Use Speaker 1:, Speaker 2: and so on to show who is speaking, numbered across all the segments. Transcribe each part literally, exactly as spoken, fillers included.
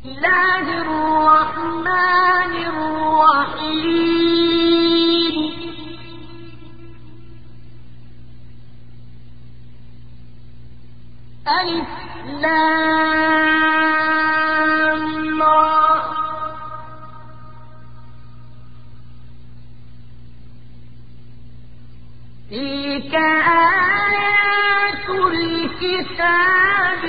Speaker 1: الله الرحمن الرحيم ألف لام را تلك آيات الكتاب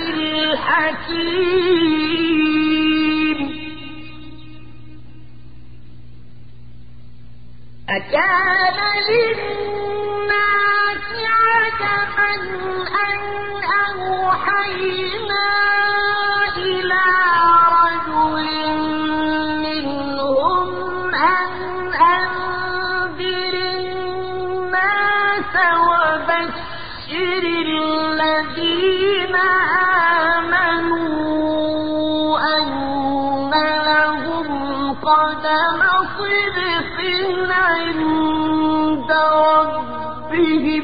Speaker 1: الحكيم أكان للناس عجبا أن أوحينا إلى رجل منهم أن أنذر الناس وبشر الذين آمنوا أن لهم قدم صدق عند ربهم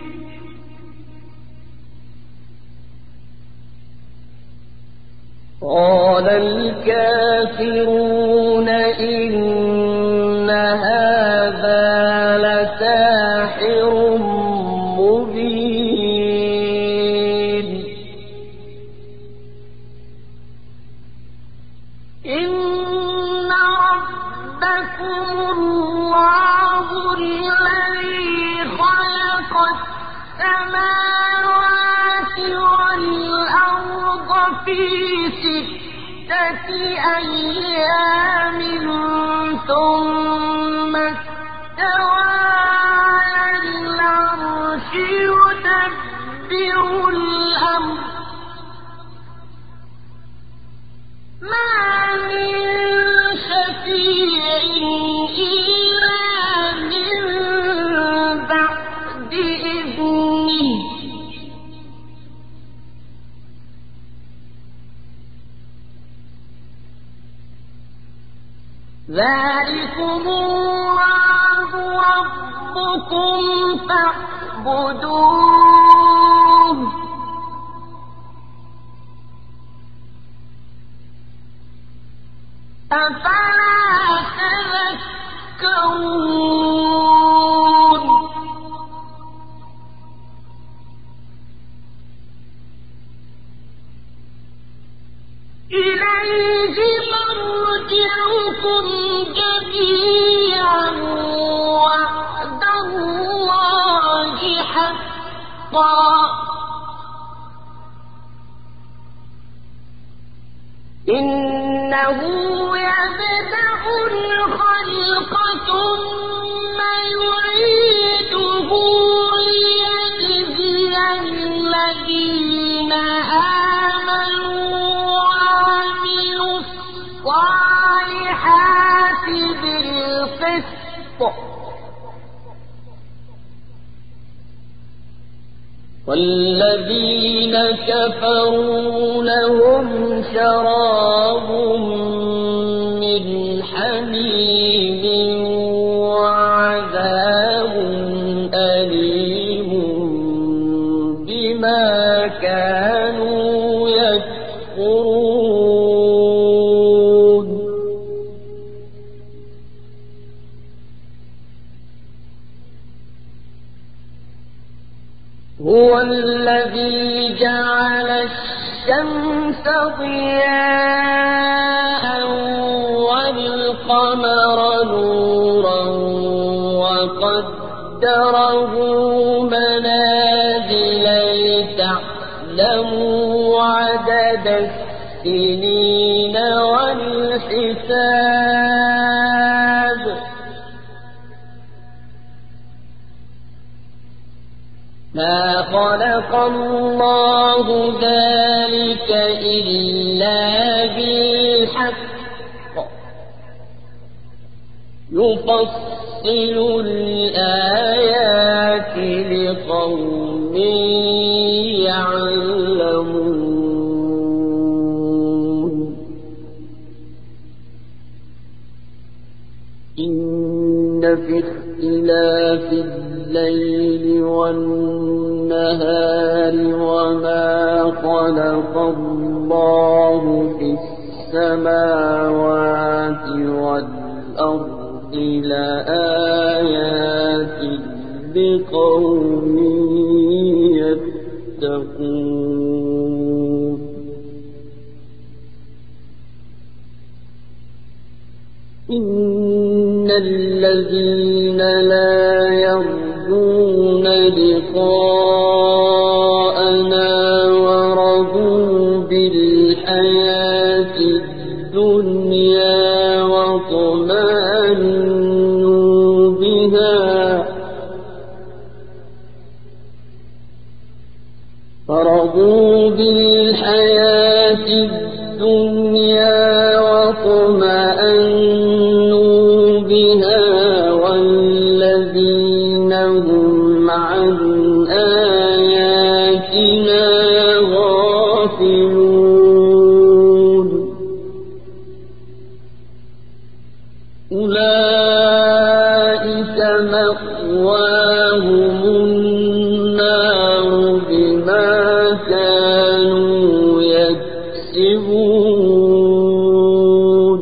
Speaker 1: قال الكافرون إن هذا لساحر مبين إن ربكم الله الذي خلق السماوات والأرض في ستة أيام ثم استوى على العرش يدبر الأمر ما من شفيع إلا من بعد إذنه ذلكم الله ربكم فاعبدوه أفلا تذكرون إليه مرجعكم جميعا وعد الله حقا إنه يبدأ الخلق ثم يعيده ليجزي الذين آمنوا وعملوا الصالحات بالقسط والذين كفروا لهم شراب من حميم وعذاب أليم بما كانوا يكفرون هو الذي جعل الشمس ضياء والقمر نورا وقدره منازل لتعلموا عدد السنين والحساب ما خلق الله ذلك إلا بالحق يفصل الآيات لقوم يعلمون إن في اختلاف الليل والنهار وما خلق الله في السماء السماوات والأرض لآيات لقوم يتقون إن الذين لا يرجون لقاءنا ورضوا بالحياة الدنيا واطمأنوا بها فرضوا بالحياة الدنيا واطمأنوا بها والذين هم عن آياتنا غافلون أولئك مأواهم النار بما كانوا يكسبون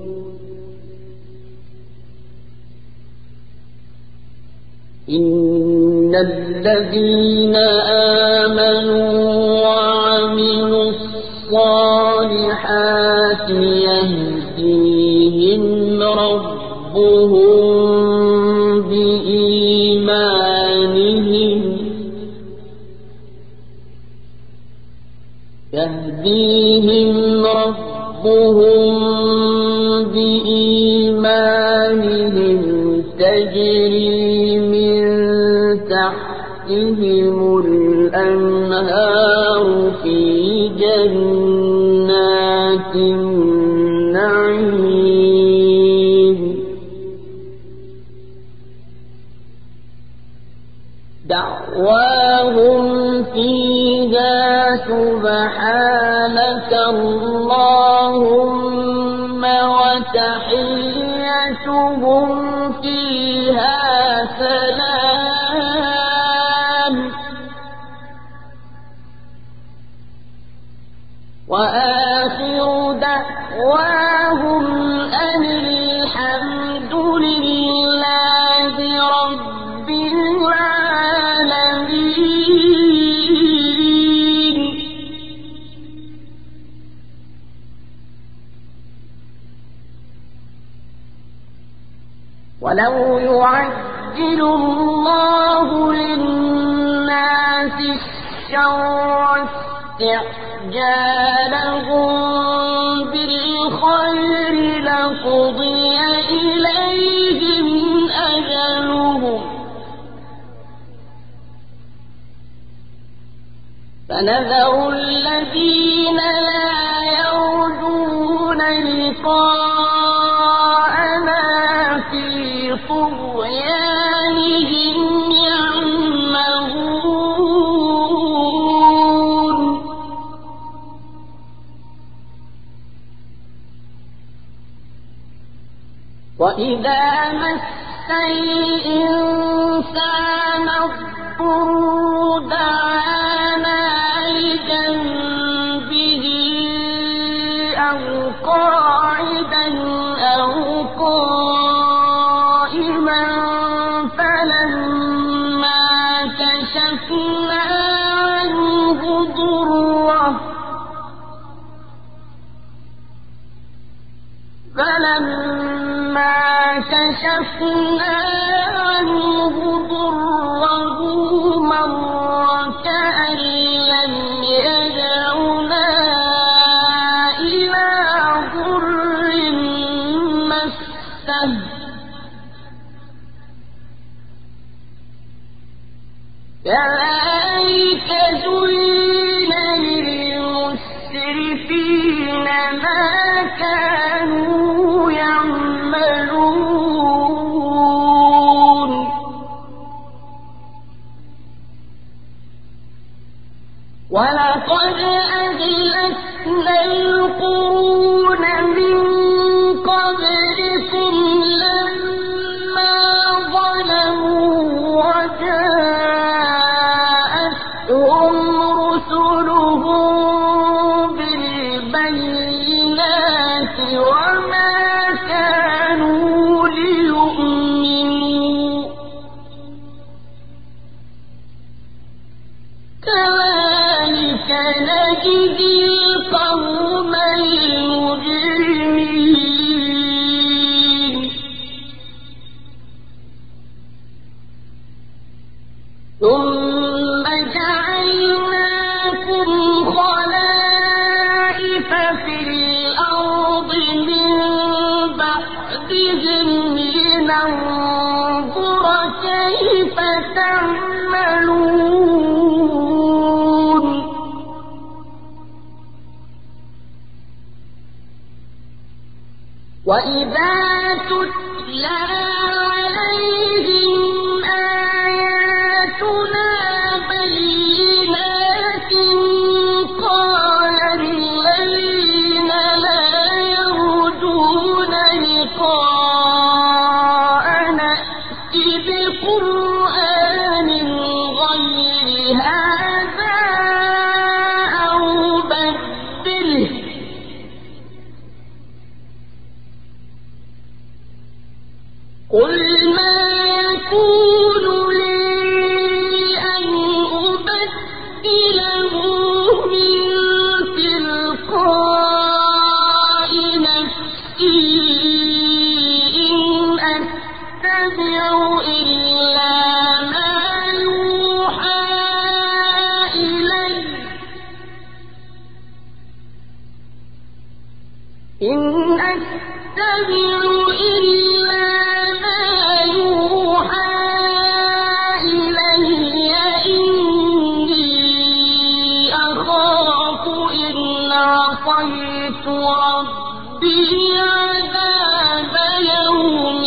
Speaker 1: إن الذين آمنوا وعملوا الصالحات يهديهم ربهم بإيمانهم يهديهم ربهم بإيمانهم تجري من تحتهم الأنهار في جنات النعيم دعواهم فيها سبحانك اللهم وتحيتهم فيها سلام وآخر دعواهم أن الحمد لله رب العالمين. ولو يعجل الله للناس الشر استعجالهم بالخير لقضي إليهم أجلهم فنذر الذين لا يرجون لقاءنا في طغيانهم يعمهون وإذا مس الإنسان الضر دعانا لجنبه أو قاعدا أو قائما فلما كشفنا عنه ضره فلما كشفنا عنه ضره مر كأن لم يدعنا إلى ضر مسه كذلك زين للمسرفين ما كانوا يعملون ولقد أهلكنا القرون من قبلكم لما ظلموا وجاءوا وإذا تتلى عليهم آياتنا بينات قال الذين لا يرجون لقاءنا ائت بقرآن غير هذا أو بدله قل ما يكون لي أن أبدله من تلقاء نفسي إن أتبع إلا ما يوحى إلي إن أتبع إلا ما يوحى إلي إني أخاف إن عصيت ربي عذاب يوم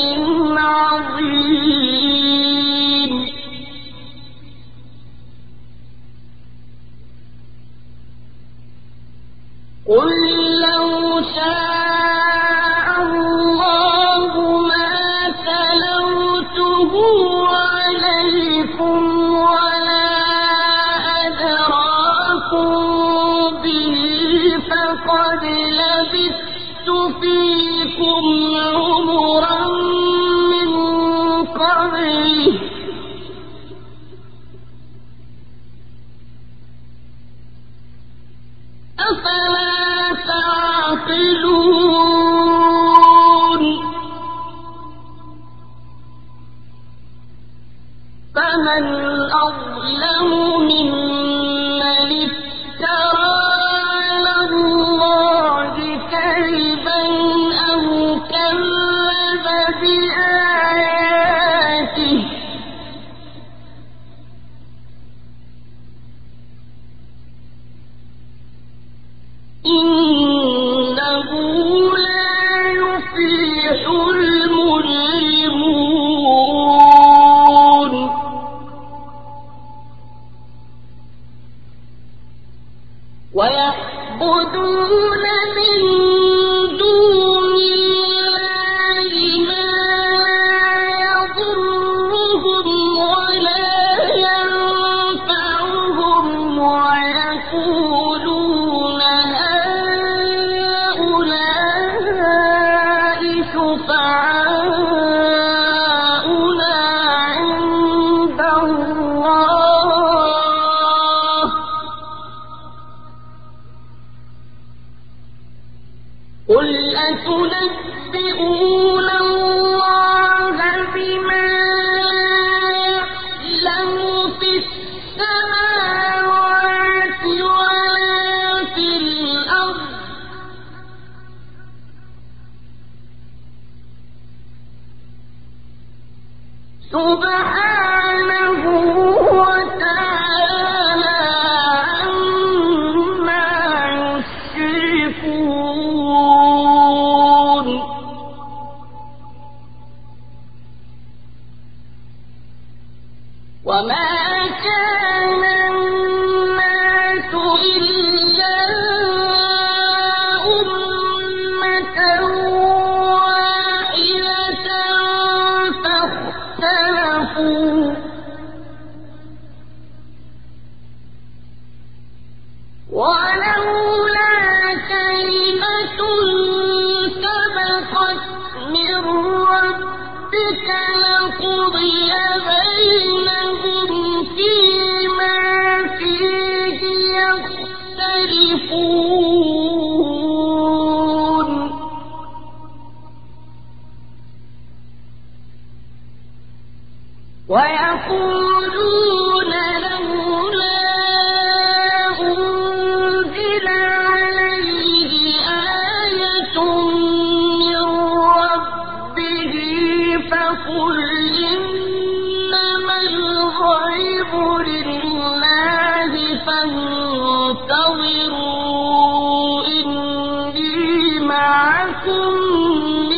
Speaker 1: عظيم قل لو شاء الله ما تلوته عليكم ولا أدراكم به فقد لبثت فيكم عمرا من قبله أفلا تعقلون فمن أظلم ممن افترى على الله كذبا أو كذب بآياته إنه لا يفلح المجرمون ويعبدون من دون الله ما لا يضرهم ولا ينفعهم ويقولون هؤلاء شفعاؤنا عند الله قل أتنبئون الله بما يعلم في السماوات ولا في الأرض سبحانه وتعالى عما يشركون وما كان الناس إلا أمة واحدة فاختلفوا ولولا كلمة سبقت من ربك لقضي بينهم فيما فيه يختلفون ويقولون لولا أنزل عليه آية من ربه فقل إنما الغيب لله فانتظروا إني معكم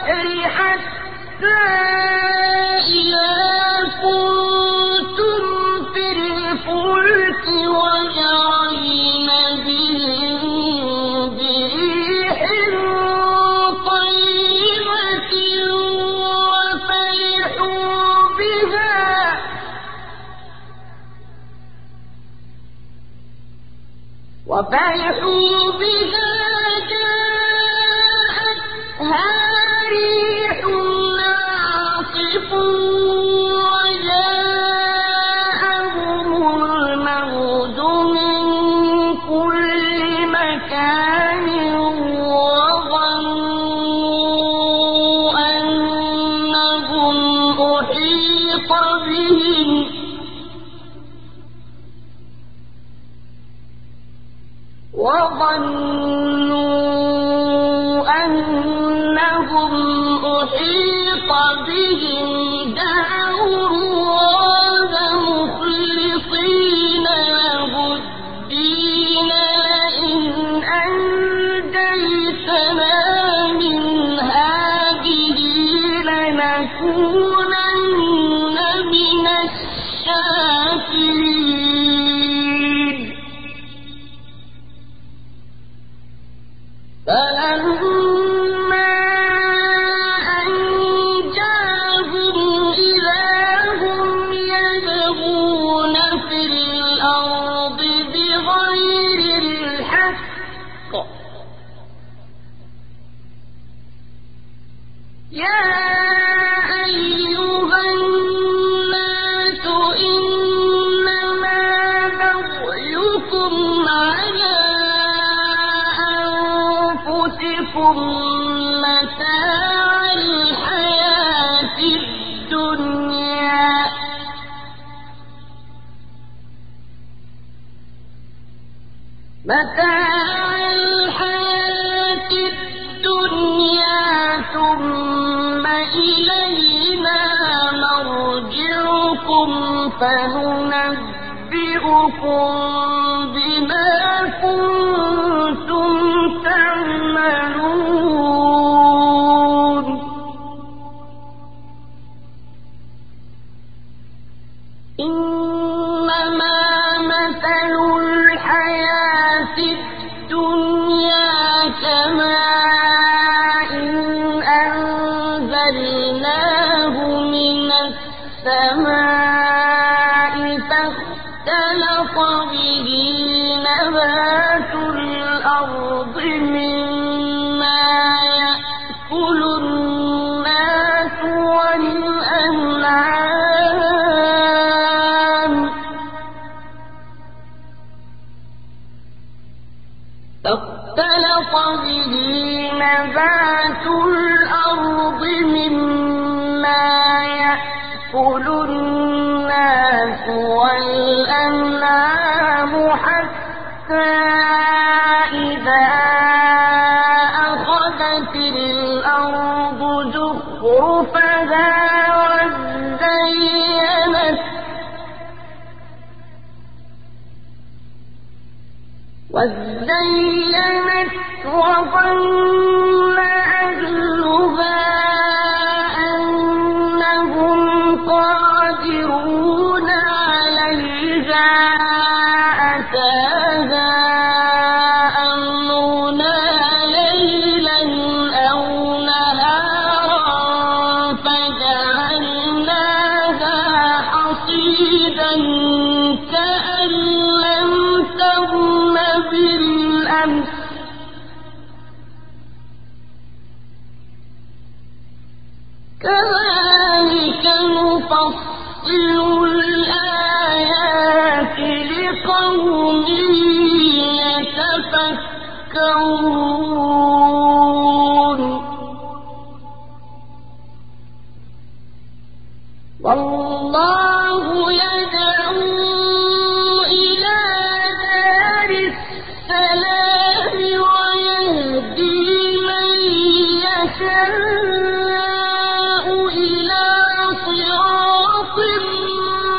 Speaker 1: البحر حتى إذا كنتم في الفلك وجرين بهم بريح طيبة وفرحوا بها وفرحوا بها جاءتها ريح عاصف وجاءهم الموج من كل مكان وظنوا أنهم أحيط بهم وظنوا أنهم أحيط بهم دعوا الله مخلصين له الدين لئن أنجيتنا من هذه لنكونن من الشاكرين فلما أنجاهم إذا هم يبغون في الأرض بغير الحق يا أيها الناس إنما بغيكم على أنفسكم متاع الحياة الدنيا متاع الحياة الدنيا ثم إلينا مرجعكم فننبئكم بما كنتم تعملون إنما مثل الحياة الدنيا كماء أنزلناه من السماء فاختلط به نبات الأرض مما يأكل الناس والأنعام فاختلط به نبات الأرض مما يأكل الناس والأنعام حتى إذا أخذت الأرض زخرفها وزينت وزينت وظن أهلها أنهم قادرون عليها أتاها أمرنا ليلا أو نهارا فجعلناها حصيدا كأن لم تغن بالأمس كذلك نفصل الآيات لقوم يتفكرون والله يدعو إلى دار السلام ويهدي من يشاء إلى صراط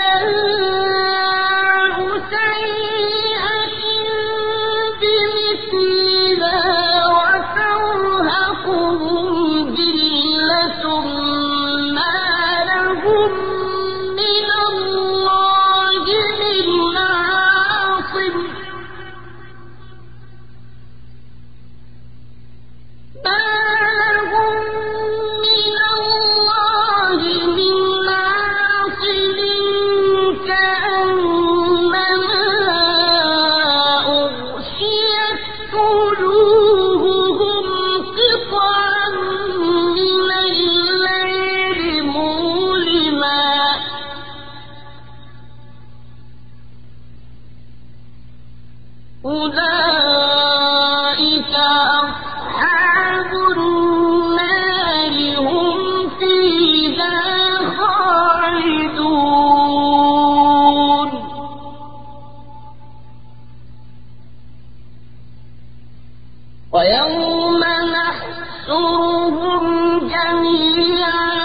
Speaker 1: ويوم نحشرهم جميعا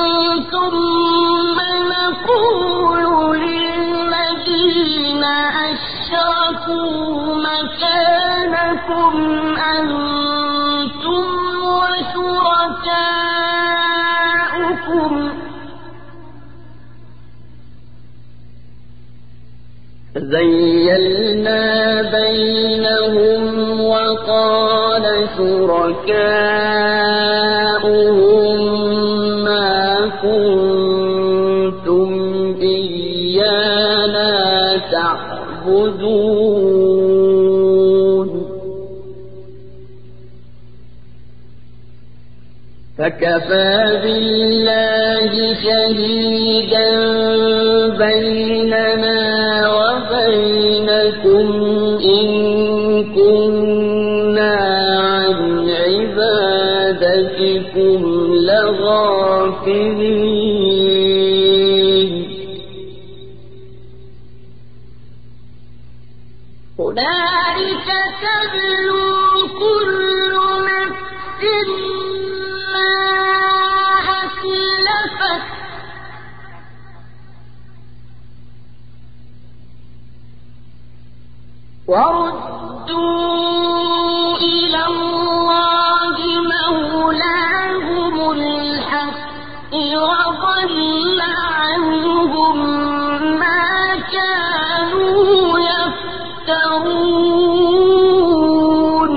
Speaker 1: ثم نقول للذين أشركوا مكانكم أنتم وشركاؤكم
Speaker 2: فزيلنا بينهم وقال شركاؤهم ما كنتم إيانا تعبدون فكفى بالله شهيدا بيننا وبينكم إن كنا عن عبادتكم لغافلين
Speaker 1: هنالك تبلو كل نفس ما أسلفت وردوا إلى الله مولاهم الحق وضل عنهم ما كانوا يفترون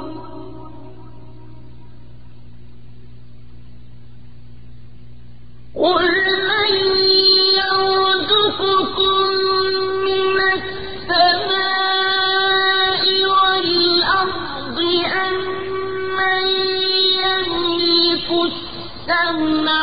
Speaker 1: قل من يرزقكم من السماء والأرض أم من يملك السمع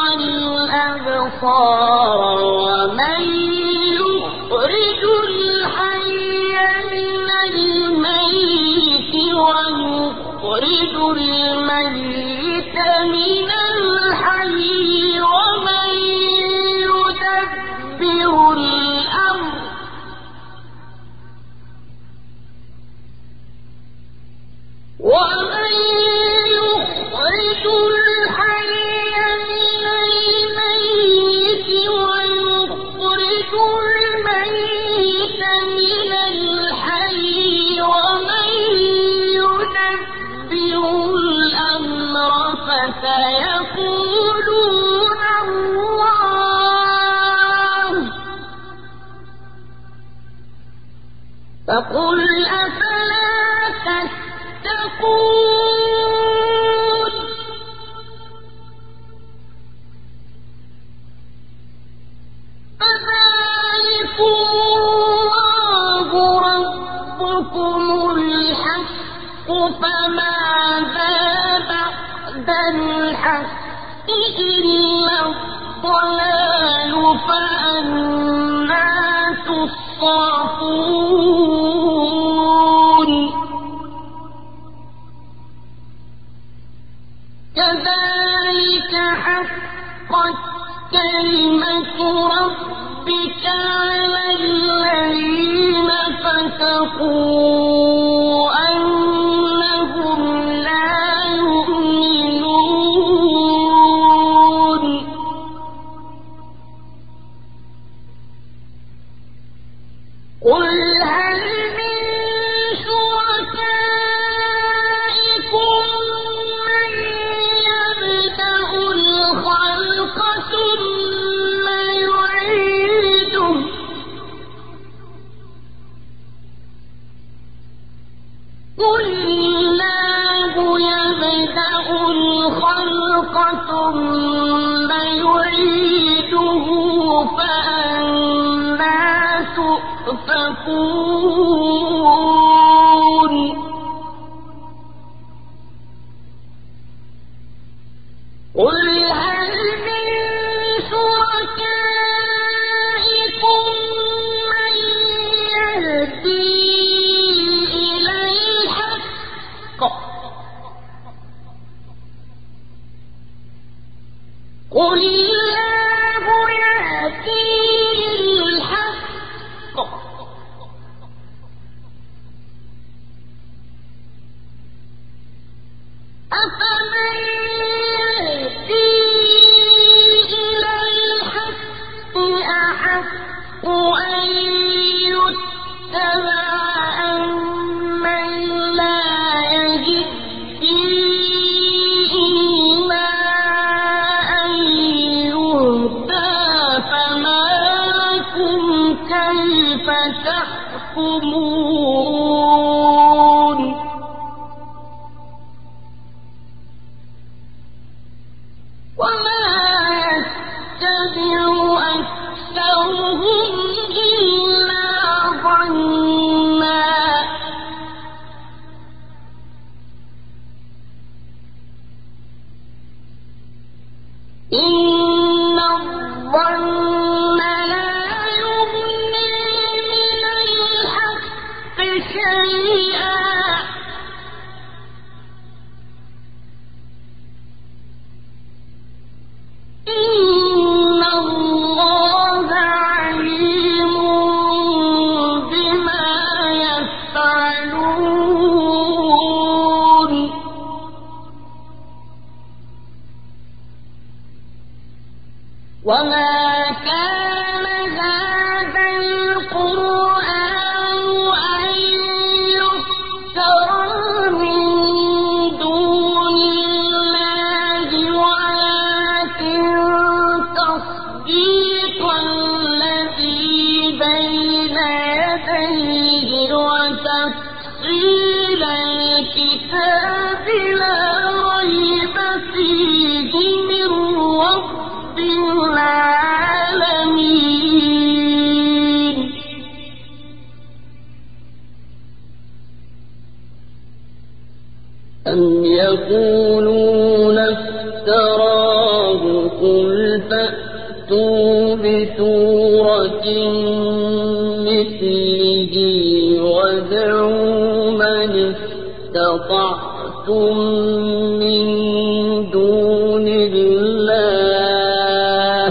Speaker 1: والأبصار ومن يخرج الحي من الميت ويخرج الميت من الحي ومن يدبر الأمر ومن يخرج الحي من الميت ويخرج الميت من الحي ومن يدبر الأمر فسيقولون الله فقل أفلا تتقون فذلكم الله ربكم الحق فماذا بعد الحق إلا الضلال فأنى تصرفون قل هل من شركائكم من يبدأ الخلق ثم يعيده قل الله يبدأ الخلق ثم يعيده فأنى تؤفكون قل هل من شركائكم من يهدي إلى الحق قل الله يهدي للحق أفمن يهدي إلى الحق أحق أن يتبع أمن لا يهدي إلا أن يهدى فما لكم كيف تحكمون وما يتبع أكثرهم إلا ظنا إن الظن لا يغني من الحق شيئا إن الله عليم بما يفعلون وما كان هذا القرآن أن يفترى من دون الله ولكن تصديق الذي بين يديه وتفصيل الكتاب لا ريب فيه من رب العالمين
Speaker 2: أم يقولون افتراه قل فأتوا بسورة مثله وادعوا من استطعتم من دون الله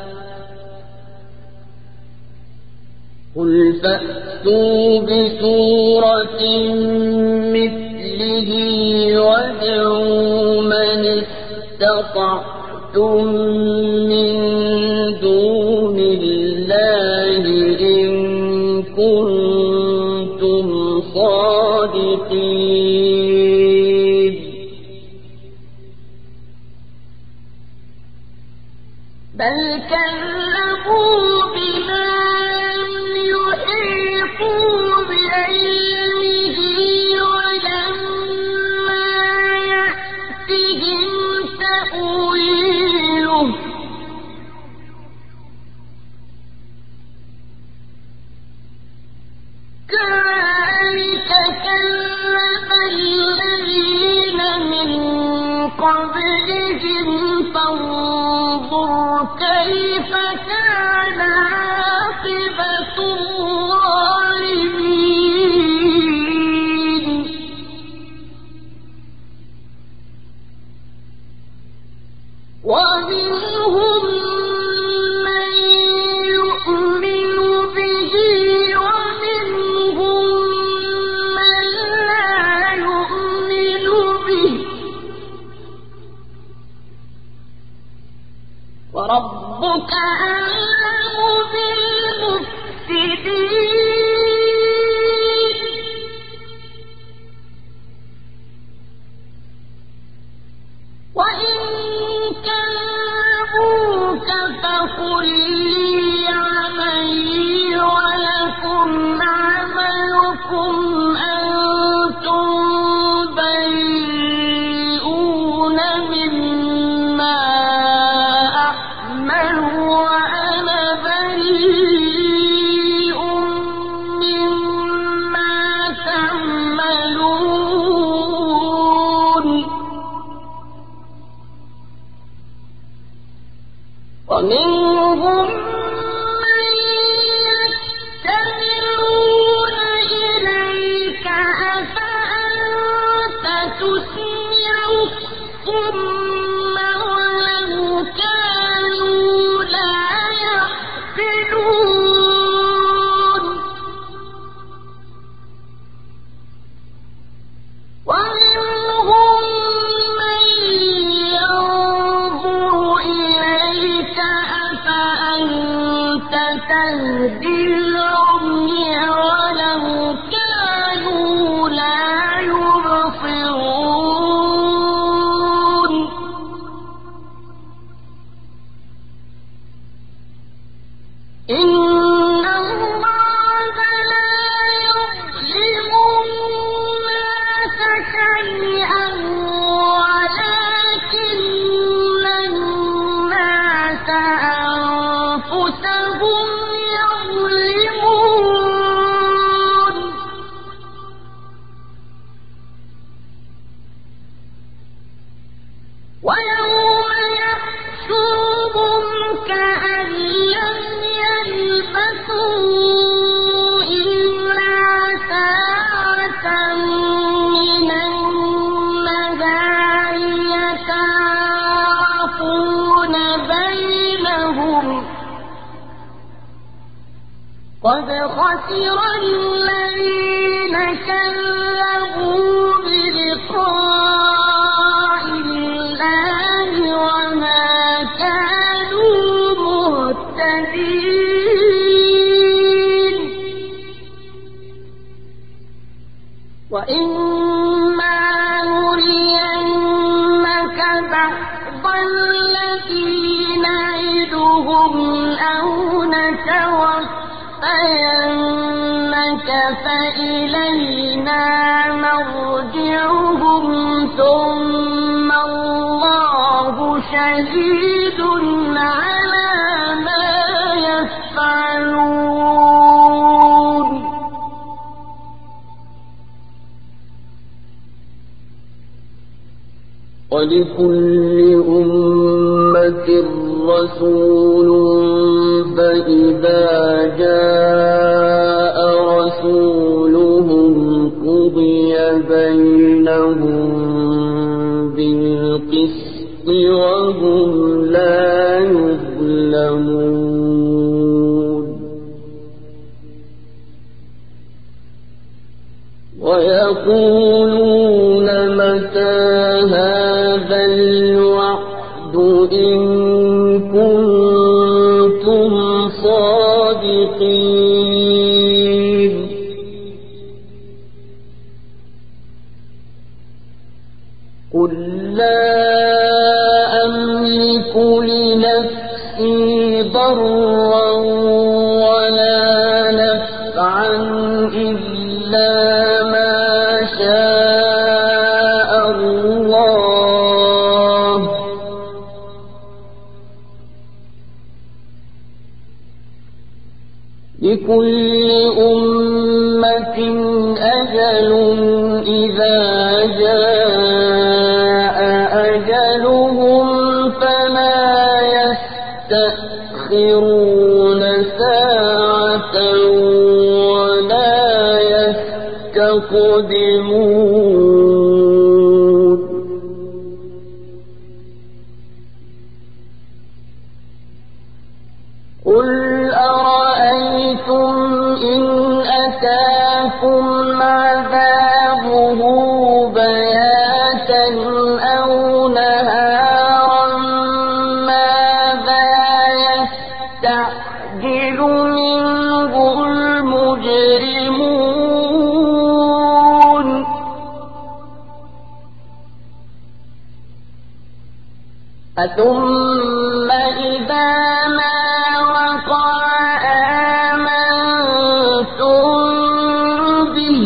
Speaker 2: قل فأتوا بسورة مثله وادعوا من استطعتم من دون الله إن كنتم صادقين
Speaker 1: بل كذبوا بما لم يحيطوا بعلمه ولما يأتهم تأويله كذلك كذب الذين من قبلهم فانظر كيف كان عاقبة الظالمين ومنهم من يؤمن به ومنهم من لا يؤمن به وربك أعلم بالمفسدين يهدي العمي ولو كانوا لا يبصرون إن الله لا يظلم الناس شيئا ولكن الناس أنفسهم يظلمون ويوم يحشرهم كأن لم يلبثوا إلا ساعة من النهار يتعارفون بينهم قد خسر الذين كذبوا بلقاء الله وما كانوا مهتدين وإما نرينك بعض الذي نعدهم أو نتوفينك فإلينا مرجعهم ثم الله شهيد على ما يفعلون
Speaker 2: ولكل أمة رسول فإذا جاء رسولهم قضي بينهم بالقسط وهم لا يظلمون ويقولون متى هذا الوعد إن كنتم صادقين قل لا أملك لنفسي ضرا ولا نفعا إلا ما شاء الله لكل أمة أجل إذا جاء أجلهم فلا يستأخرون ساعة ولا يستقدمون قل أرأيتم إن أتاكم عذابه بياتا أو نهارا ماذا يستعجل منه المجرمون ثم إذا ما وقع آمنتم به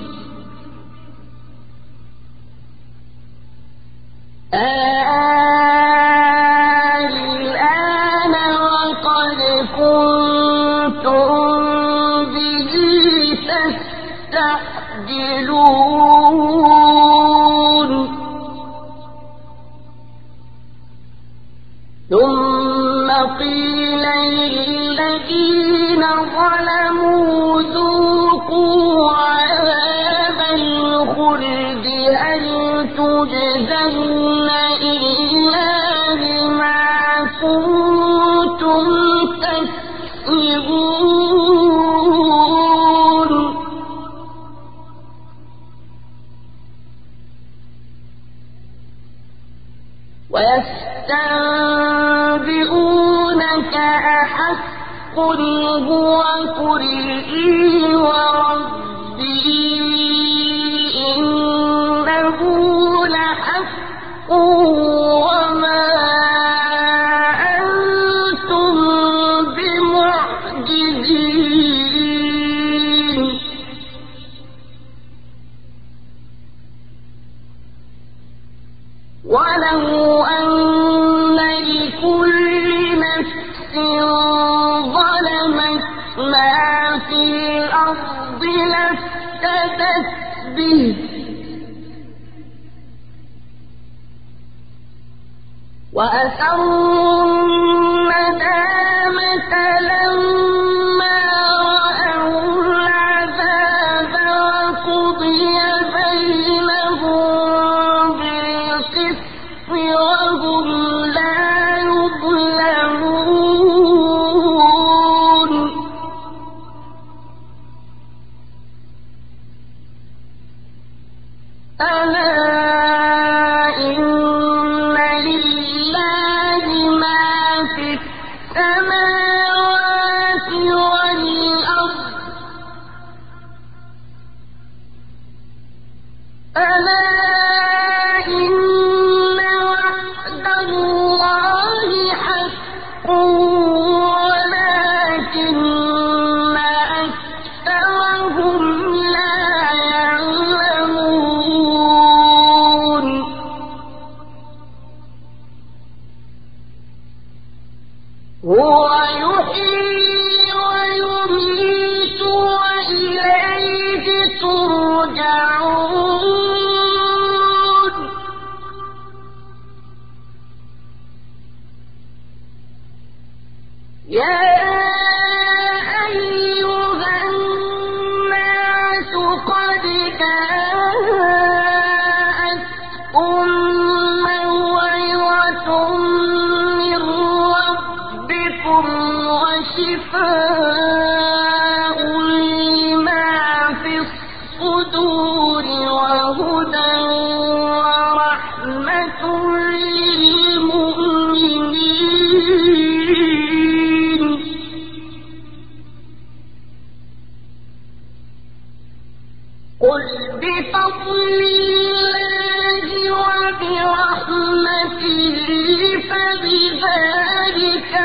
Speaker 2: الآن وقد كنتم به تستعجلون ثم قيل للذين ظلموا ذوقوا عذاب الخلد هل تجزون إلا بما كنتم تكسبون ويستنبئونك أحق قل هو قل إي وربي إنه لحق وما أنتم بمعجزين ولو أن لكل نفس ظلمت ما في الأرض لافتدت به وأسروا الندامة لما رأوا العذاب وقضي بينهم بالقسط وهم لا يظلمون ألا إن لله ما في السماوات والأرض ألا إن وعد الله حق ولكن أكثرهم لا يعلمون هو يحيي ويميت وإليه ترجعون يا أيها الناس قد جاءتكم موعظة من ربكم وشفاء لما في الصدور وهدى ورحمة للمؤمنين قل بفضل الله وبرحمته فبذلك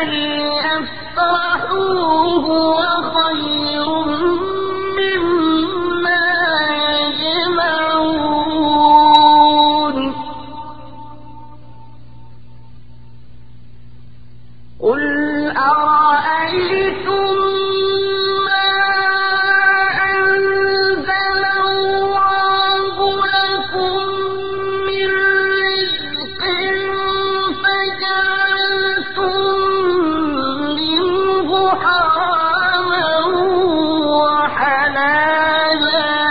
Speaker 2: فليفرحوا هو خير مما يجمعون قل أرأيتم ما أنزل الله لكم من رزق فجعلتم منه حراما وحلالا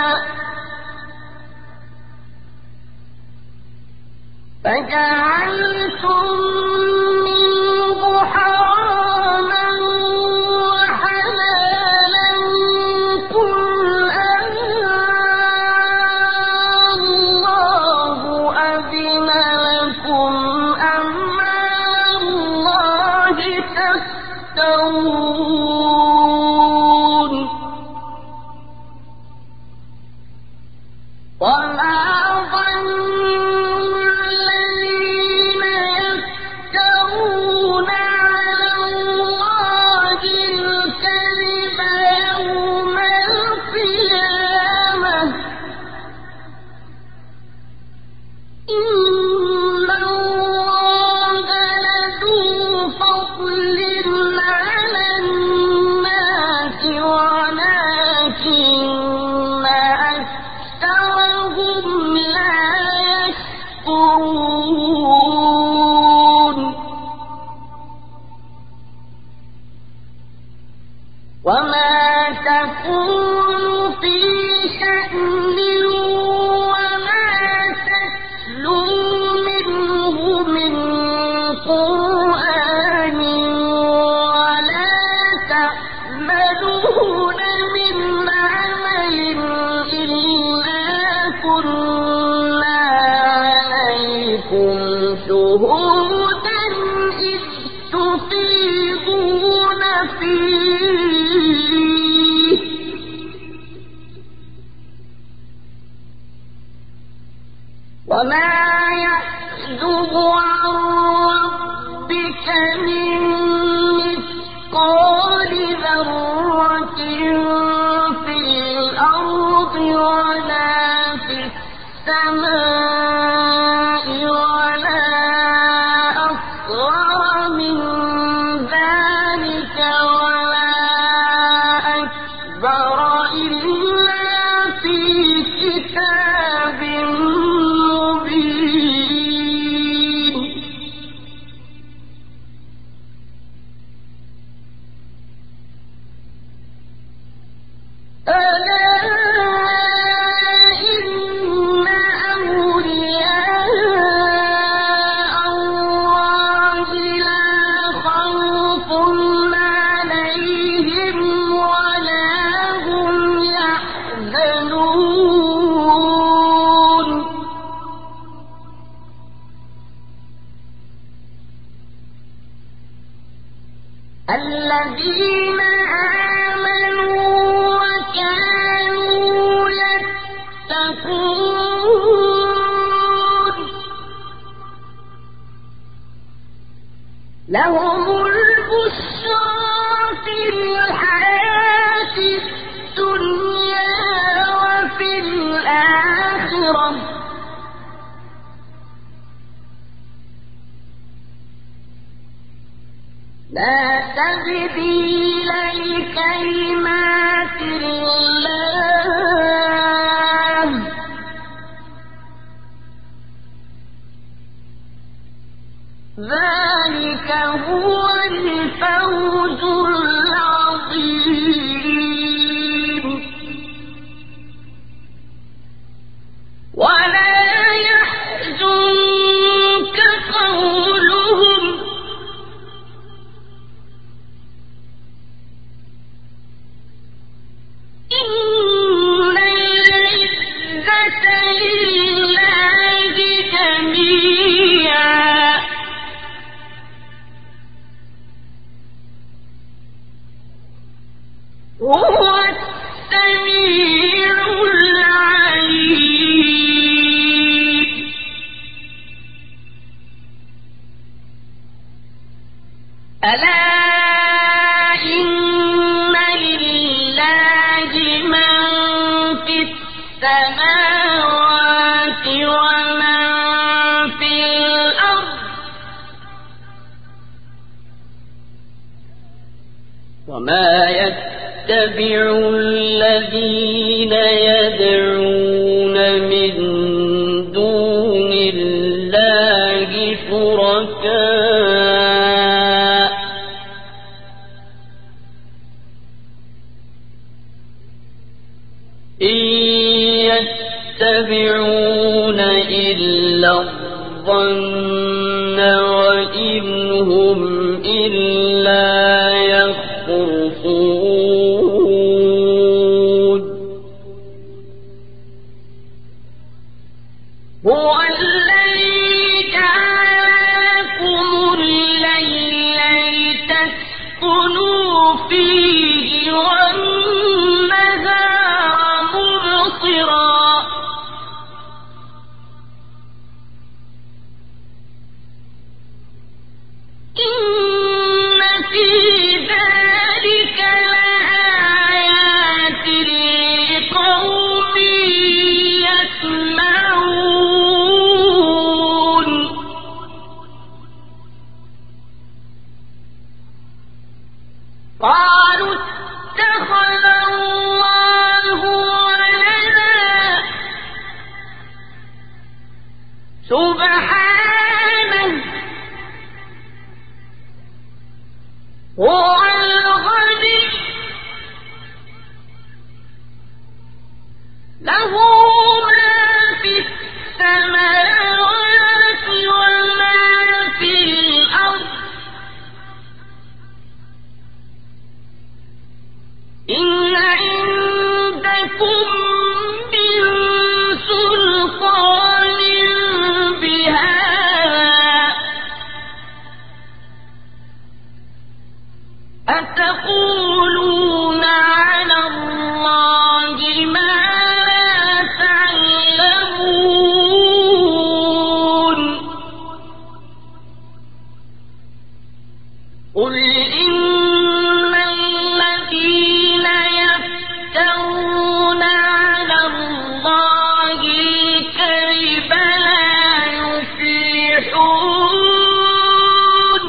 Speaker 2: فجعلتم منه حراما وحلالا قل الله أذن لكم أم على الله تفترون وما ظن الذين يفترون على الله الكذب يوم القيامة إن الله لذو فضل على الناس ولكن أكثرهم لا يشكرون وما تكون في شأن وما تتلو منه من قرآن ولا تعملون من عمل إلا كنا عليكم شهودا إذ تفيضون فيه
Speaker 1: الذين آمنوا وكانوا يتقون لهم البشرى في الحياة الدنيا وفي الآخرة لا تبديل لكلمات الله ذلك هو الفوز العظيم ولا يحزنك قولهم إن العزة لله جميعا هو السميع العليم ألا إن لله من في السماوات ومن في الأرض وما يتبع الذين يدعون من دون الله شركاء إن يتبعون إلا الظن وإن هم إلا يخرصون هو الذي جعلكم الليل لتسكنوا فيه والنهار مبصرا إن في ذلك لآيات لقوم يسمعون قالوا اتخذ الله ولدا سبحانه هو الغني له ما في السماوات وما في الأرض إن عندكم من سلطان بهذا أتقولون على الله ما لا تعلمون قل إن الذين يفترون على الله الكذب لا يفلحون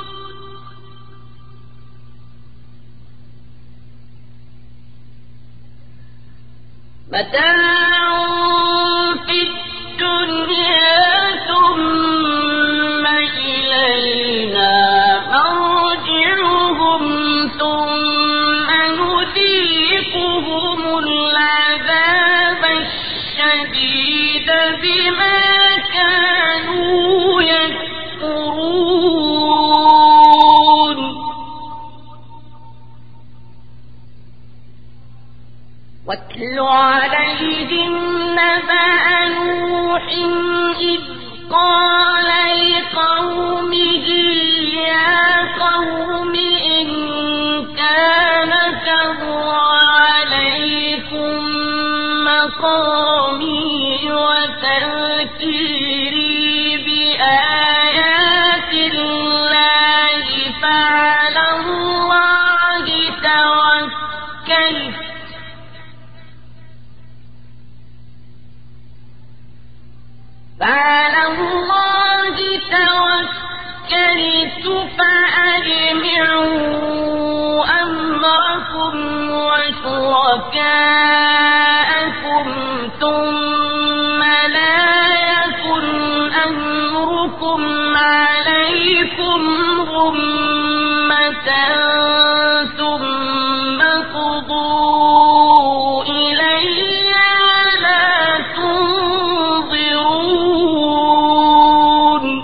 Speaker 1: متاع في الدنيا ثم إلينا مرجعهم ثم نذيقهم
Speaker 2: واتل عليهم نبأ نوح إذ قال لقومه يا قوم إن كان كبر عليكم مقامي وتذكيري بآيات الله فعلى الله توكلت فعلى الله توكلت فأجمعوا أمركم وشركاءكم ثم لا يكن أمركم عليكم غمة ثم قضوا إلي ولا تنظرون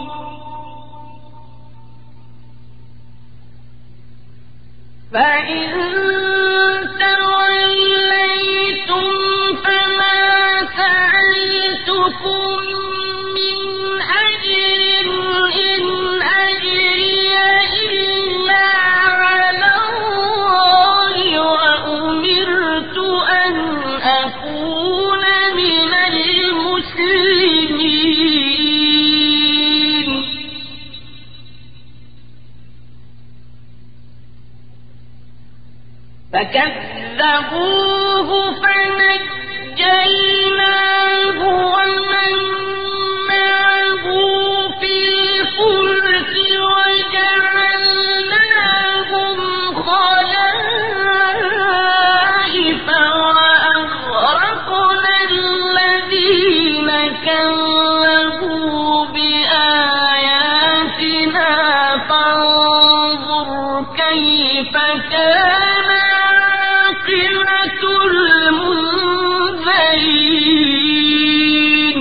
Speaker 2: فإن توليتم فما سألتكم من أجر إن أجري إلا على الله وأمرت أن أكون من المسلمين فكذبوه فنجيناه ومن معه في الفلك وجعلناهم خلائف وأغرقنا الذين كذبوا بآياتنا فانظر كيف كان عاقبة المنذرين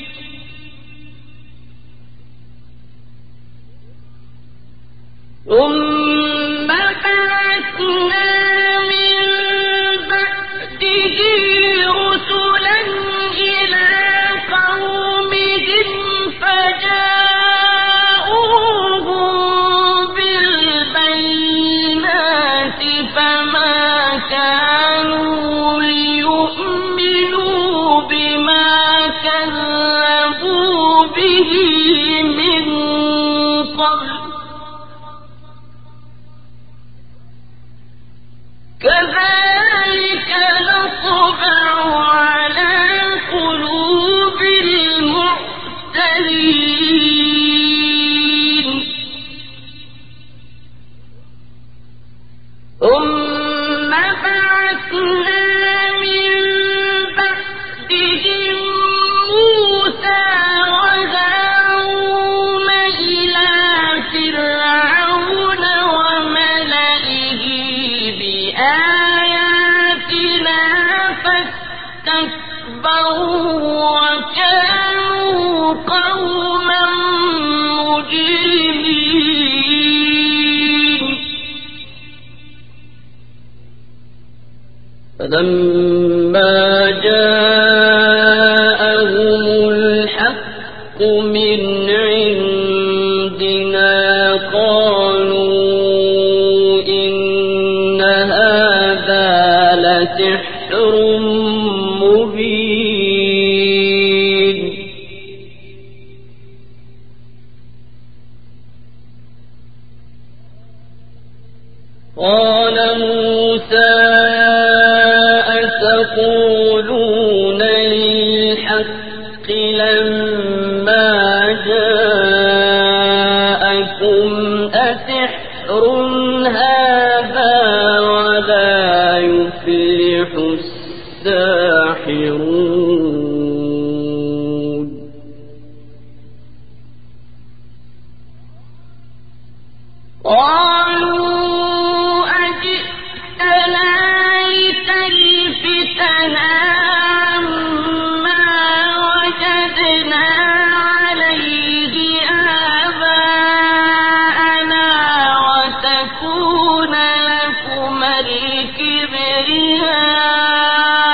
Speaker 2: ثم بعثنا من بعده رسلا إلى قومهم فجاءوهم بالبينات فما كانوا ليؤمنوا بما كذبوا به من قبل كذلك نطبع على قلوب المعتدين ثم بعثنا من بعدهم موسى وهارون إلى فرعون وملئه بآياتنا فاستكبروا وكانوا قوما مجرمين فلما جاءهم الحق من عندنا قالوا إن هذا لسحر مبين قال موسى أتقولون للحق لما جاءكم أسحر هذا ولا يفلح الساحرون قالوا أجئتنا لتلفتنا عما وجدنا عليه آباءنا وتكون لكما الكبرياء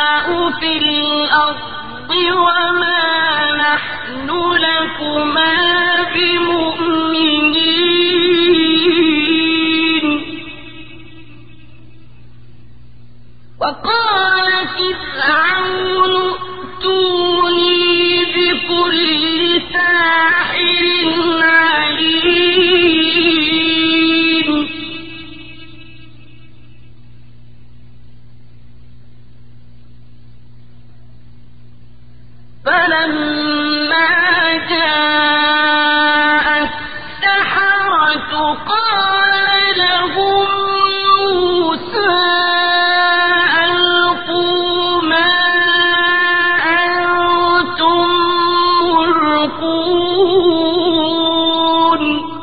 Speaker 1: وقال فرعون ائتوني بكل ساحر عليم فلما جاء السحرة قال لهم موسى ألقوا ما أنتم ملقون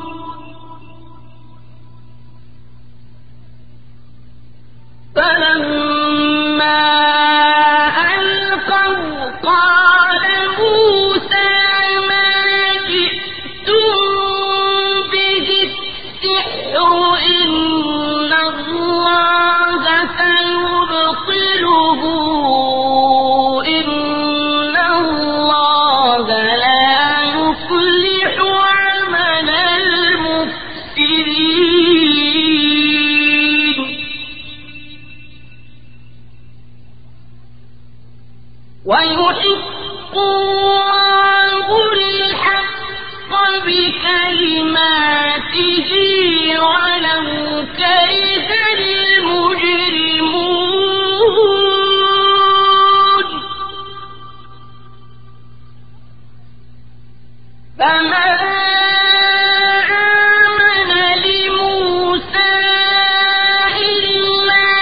Speaker 1: فلما ألقوا قال موسى ما جئتم به السحر إن الله سيبطله إن الله لا يصلح عمل المفسدين ويحق الله الحق بكلماته ولو كره المجرمون فما آمن لموسى إلا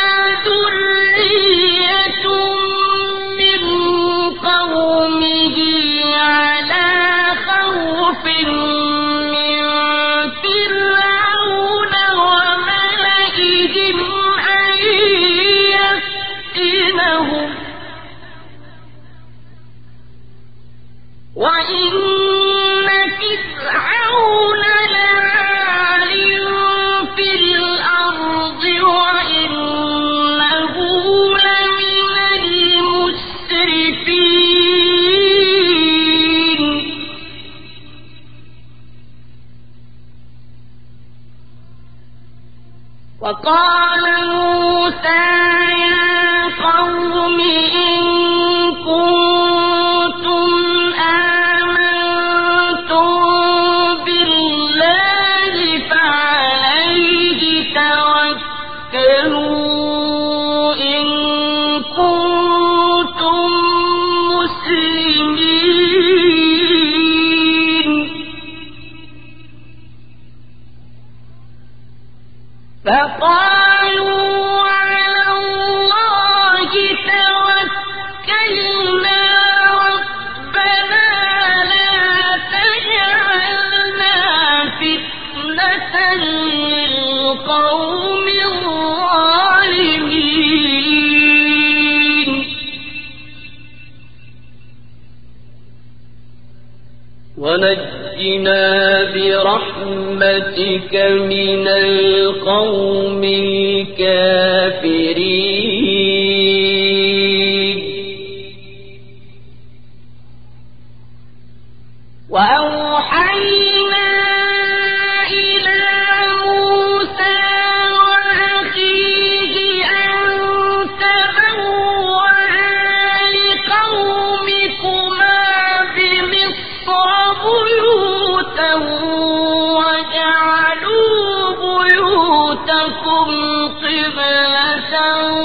Speaker 1: ذرية من قومه على خوف من فرعون وملئهم أن يفتنهم وإن فرعون لعال في الأرض وإنه لمن المسرفين وقال موسى يا قوم إن كنتم آمنتم بالله فعليه توكلوا إن كنتم مسلمين فقالوا على الله توكلنا ربنا لا تجعلنا فتنة للقوم الظالمين ونجنا برحمتك من القوم الكافرين وأوحينا إلى موسى وأخيه أن تبوأ لقومكما بمصر بيوتا وجعلوا بيوتكم قبلة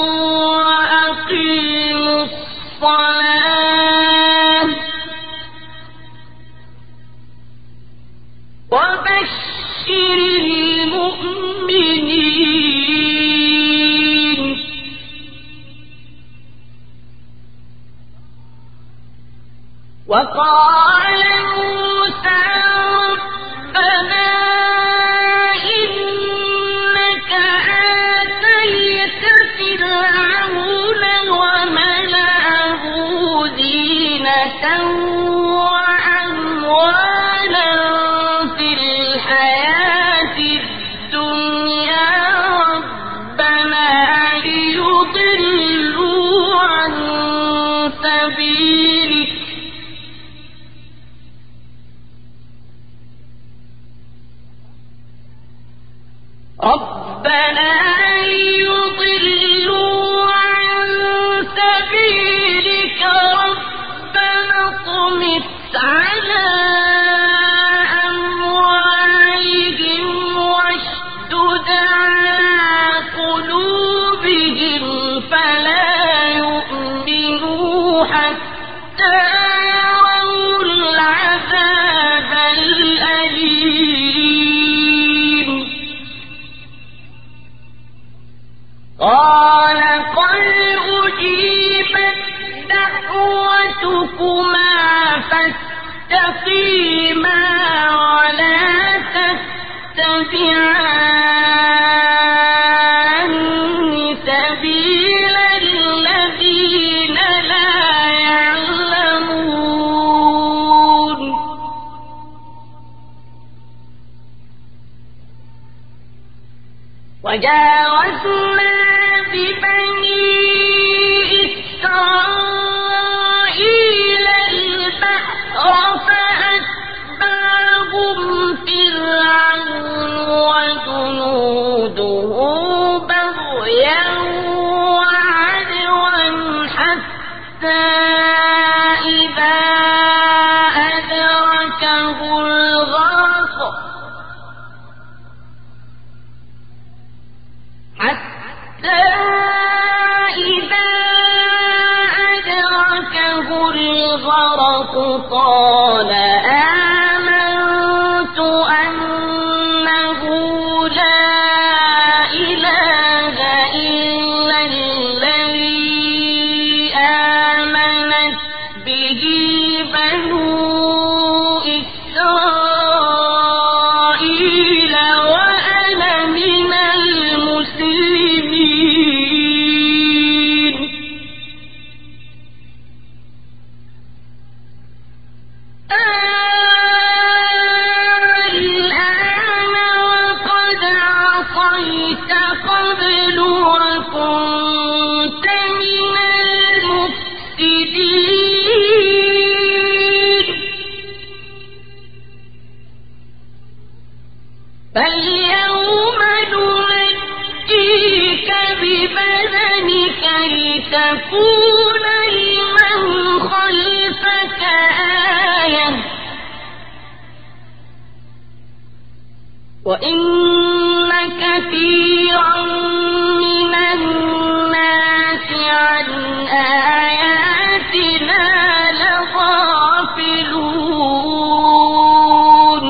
Speaker 1: وأقيموا الصلاة وبشر المؤمنين وقال موسى ربنا إنك آتيت فرعون وملأه زينة وأموالا في الحياة الدنيا ربنا ليضلوا عن سبيلك أجيبت دعوتكما فاستقيما ولا تتبعان سبيل الذين لا يعلمون وجاوزنا ببني إسرائيل البحر فأتبعهم فرعون وجنوده بغيا وعدوا حتى إذا أدركه الغرق حتى إذا أدركه الغرق قال آمنت أنه لا إله إلا الذي آمنت به بنو إسرائيل وأنا من المسلمين الآن وقد عصيت قبل وكنت من المفسدين فاليوم ننجيك ببدنك لتكون لمن خلفك آية وإن كثيرا من الناس عن آياتنا لغافلون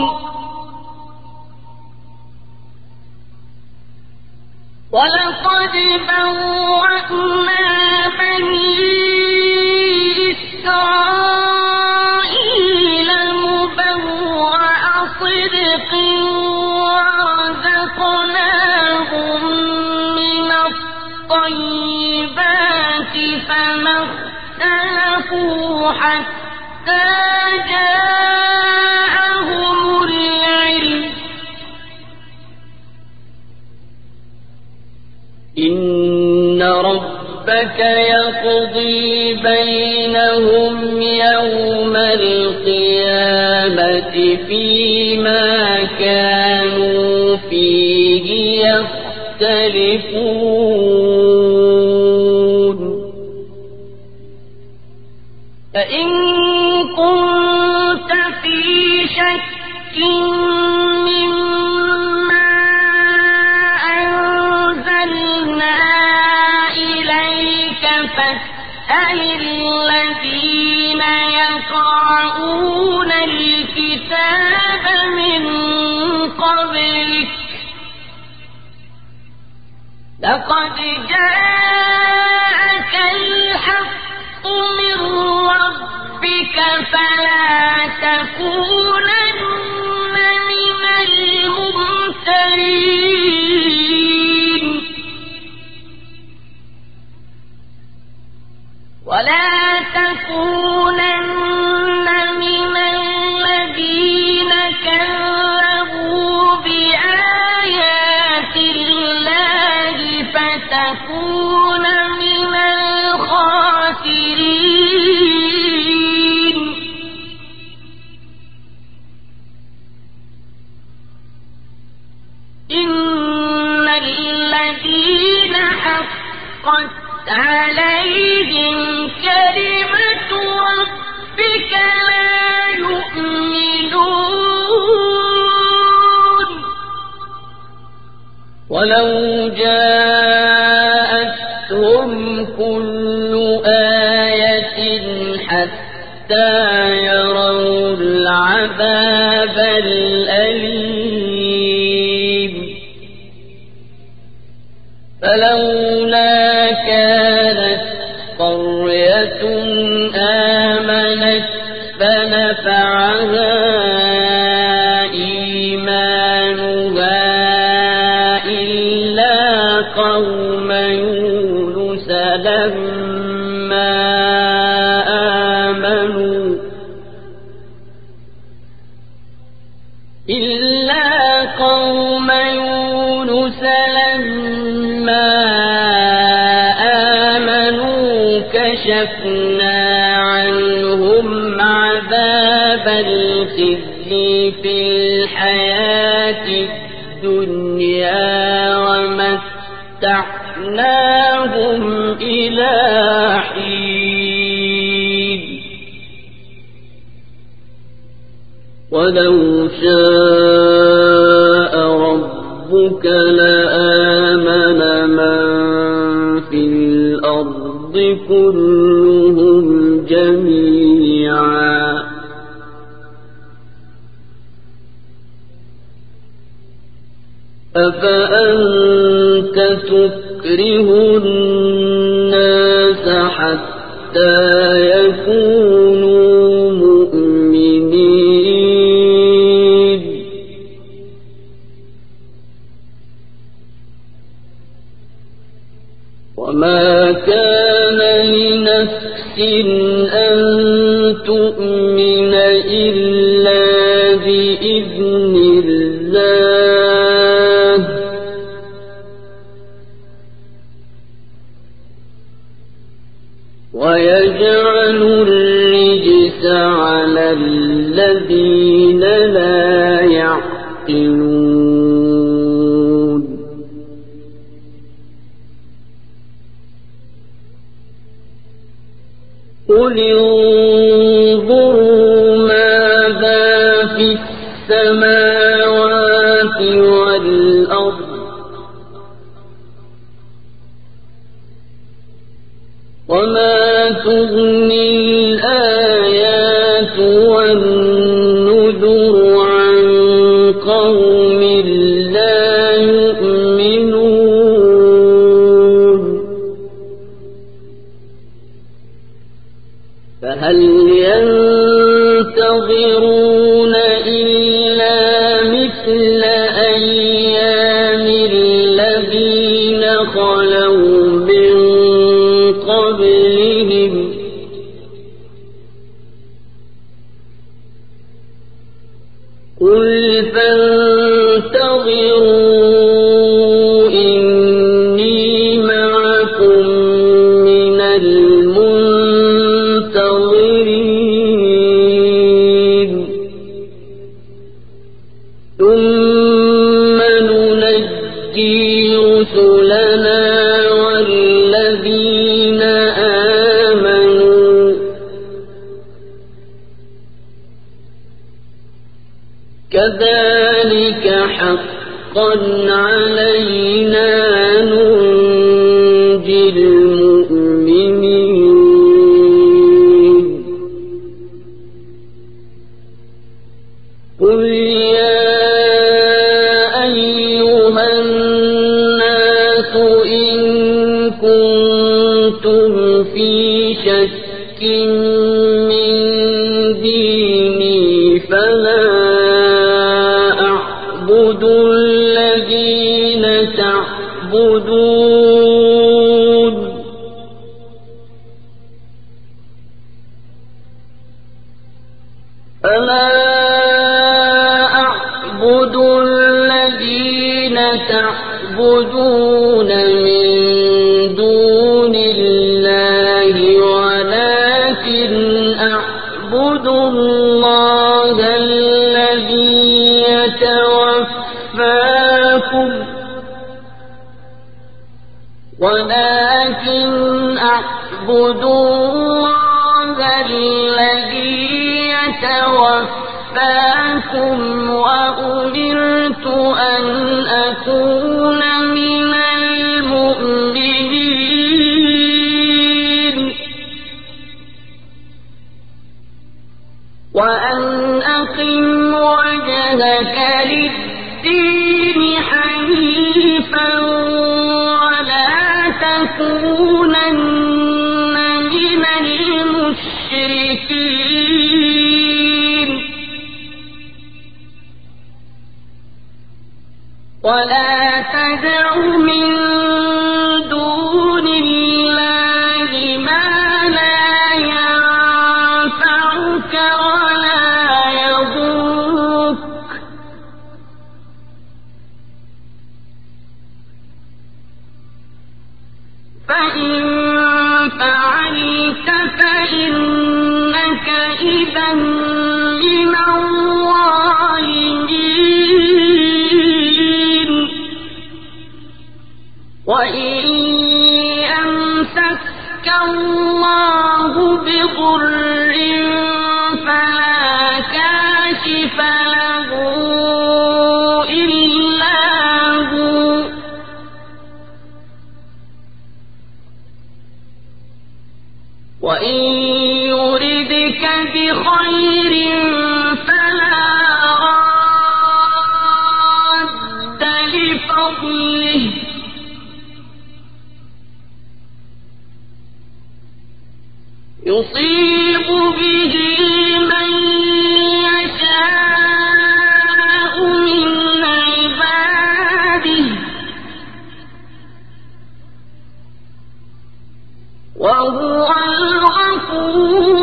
Speaker 1: ولقد بوأنا بني إسرائيل مبوأ صدق ورزقناهم من الطيبات فما اختلفوا حتى جاءهم العلم إن ربك يقضي بينهم يوم القيامة فيما كانوا فيه يختلفون فإن كنت في شك مما أنزلنا إليك فاسأل الذين يقرؤون الكتاب من قبلك لقد جاءك الحق من ربك فلا تكونن من الممترين ولا تكونن من الذين كذبوا بآيات الله فتكون من الخاسرين إن الذين حقت عليهم كلمة ربك لا يؤمنون ولو جاءتهم كل آية حتى يروا العذاب الأليم فلولا كان آمنت فنفعها إيمانها إلا قوم يونس لما آمنوا إلا قوم يونس لما آمنوا كشفنا عنهم عذاب الخزي في الحياة الدنيا ومتعناهم إلى حين ولو شاء ربك لآمن من في الأرض كلهم جميعا أفأنت تكره الناس حتى يكونوا مؤمنين وما كان لنفس أن تؤمن إلا بإذن الله ويجعل الرجس على الذين لا يعقلون قل انظروا ماذا في السماوات والأرض وما تغني الآيات والنذر عن قوم لا يؤمنون فهل ينتظرون إلا مثل أيام الذين خلوا من قبلهم قل فانتظروا إني معكم من المنتظرين ثم ننجي رسلنا والذين آمنوا كذلك حقا علينا ننجي المؤمنين قل يا أيها الناس إن كنتم في شك من ديني فلا أعبد الذين تعبدون فلا أعبد الذين تعبدون من دون الله ولكن أعبد الله الذي يتوفاكم ولكن أعبد الله الذي يتوفاكم وأمرت أن أكون من المؤمنين وأن أقم وجهك للدين حنيفا ولا تكونن من المشركين ولا تدع من دون الله ما لا ينفعك ولا يضرك فإن فعلت فإنك إذا من الظالمين وإن يمسسك الله بضر فلا كاشف له إلا هو وإن يردك بخير فلا راد لفضله يصيب به من يشاء من عباده وهو الغفور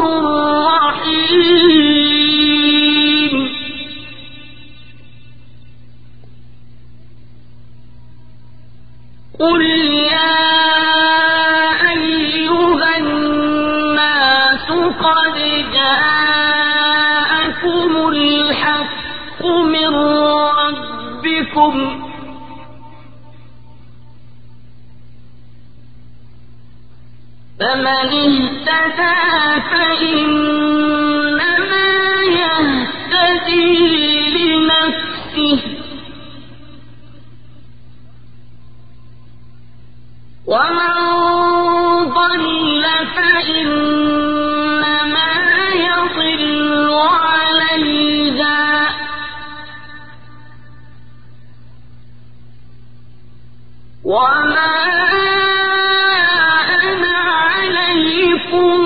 Speaker 1: الرحيم قل يا أيها الناس قد جاءكم الحق من ربكم فمن اهتدى فإنما يهتدي لنفسه ومن ضل فإنما يضل عليها وما أنا عليكم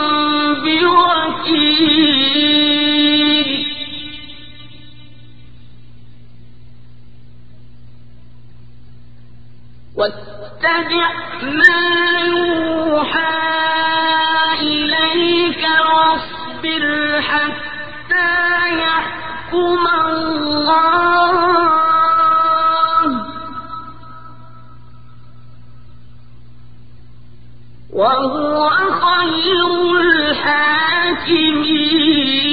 Speaker 1: بوكيل واتبع ما يوحى إليك واصبر حتى يحكم الله وهو خير الحاكمين